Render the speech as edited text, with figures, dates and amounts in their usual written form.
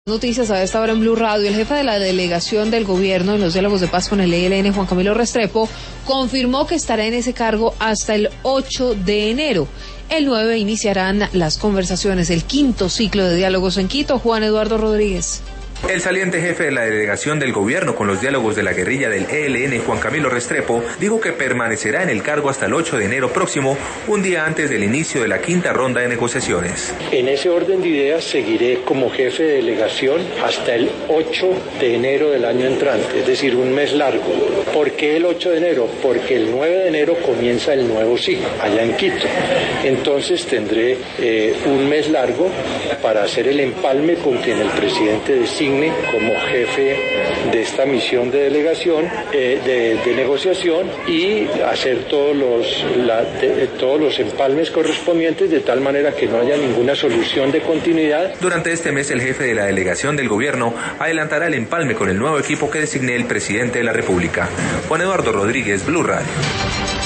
Noticias a esta hora en Blue Radio. El jefe de la delegación del gobierno en los diálogos de paz con el ELN, Juan Camilo Restrepo, confirmó que estará en ese cargo hasta el 8 de enero. El 9 iniciarán las conversaciones, el quinto ciclo de diálogos en Quito. Juan Eduardo Rodríguez. El saliente jefe de la delegación del gobierno con los diálogos de la guerrilla del ELN, Juan Camilo Restrepo, dijo que permanecerá en el cargo hasta el 8 de enero próximo, un día antes del inicio de la quinta ronda de negociaciones. En ese orden de ideas seguiré como jefe de delegación hasta el 8 de enero del año entrante, es decir, un mes largo. ¿Por qué el 8 de enero? Porque el 9 de enero comienza el nuevo ciclo allá en Quito. Entonces tendré un mes largo para hacer el empalme con quien el presidente designe como jefe de esta misión de delegación, de negociación, y hacer todos los empalmes correspondientes de tal manera que no haya ninguna solución de continuidad. Durante este mes el jefe de la delegación del gobierno adelantará el empalme con el nuevo equipo que designe el presidente de la República. Juan Eduardo Rodríguez, Blue Radio.